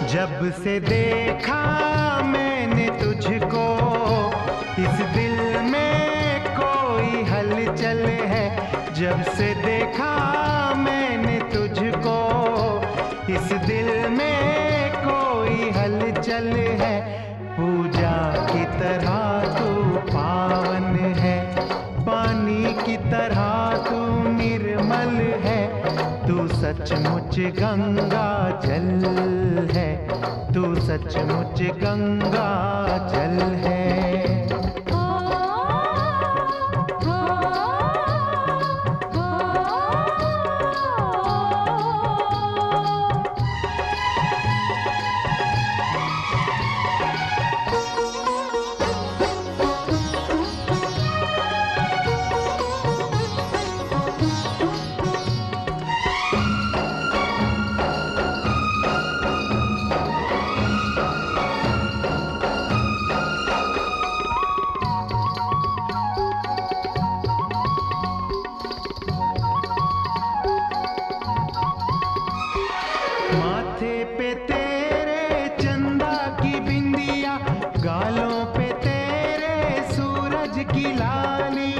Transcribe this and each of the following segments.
जब से देखा मैंने तुझको, इस दिल में कोई हलचल है। जब से देखा मैंने तुझको, इस दिल में कोई हलचल है। पूजा की तरह तू पावन है, पानी की तरह तू निर्मल है। तू सचमुच गंगा जल है, तू सचमुच गंगा जल है। माथे पे तेरे चंदा की बिंदिया, गालों पे तेरे सूरज की लाली।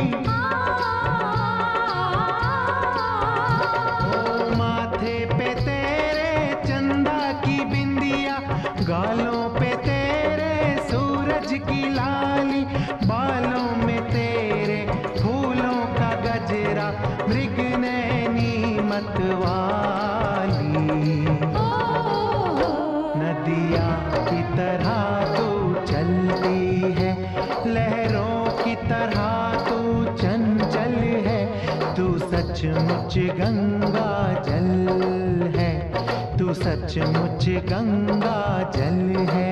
ओ माथे पे तेरे चंदा की बिंदिया, गालों पे तेरे सूरज की लाली। बालों में तेरे फूलों का गजरा, मृगनयनी मतवाली। नदिया की तरह तू चलती है, लहरों की तरह तू चंचल है। तू सचमुच गंगा जल है, तू सचमुच गंगा जल है।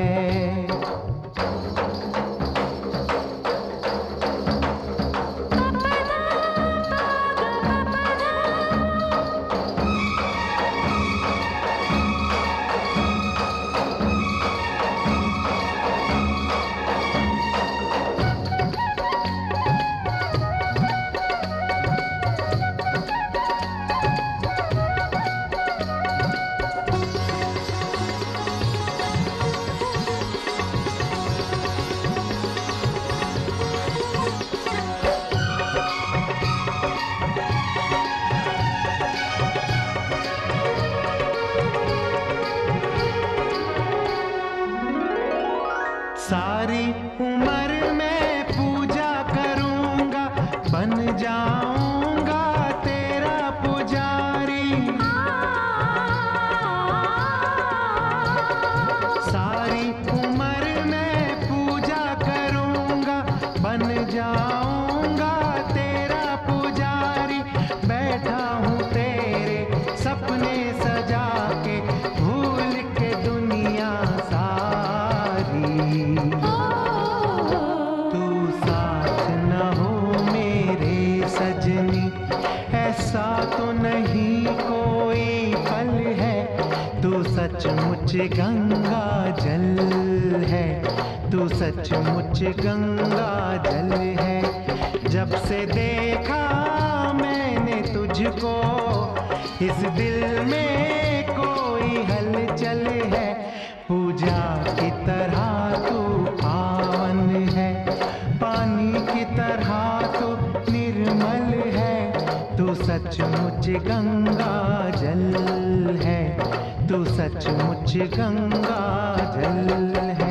सारी उम्र मैं पूजा करूंगा, बन जाऊंगा तेरा पुजारी। सारी उम्र मैं पूजा करूंगा, बन जाऊंगा तेरा पुजारी। बैठा हूँ तेरे सपने सजा के, भूल के दुनिया सारी। तू साथ न हो मेरे सजनी, ऐसा तो नहीं कोई पल है। तू सचमुच गंगा जल है, तू सचमुच गंगा जल है। जब से देखा मैंने तुझको, इस दिल में कोई हलचल है। पूजा की तरह तू पावन है, पानी की तरह तू निर्मल है। तू सचमुच गंगा जल है, तू सचमुच गंगा जल है।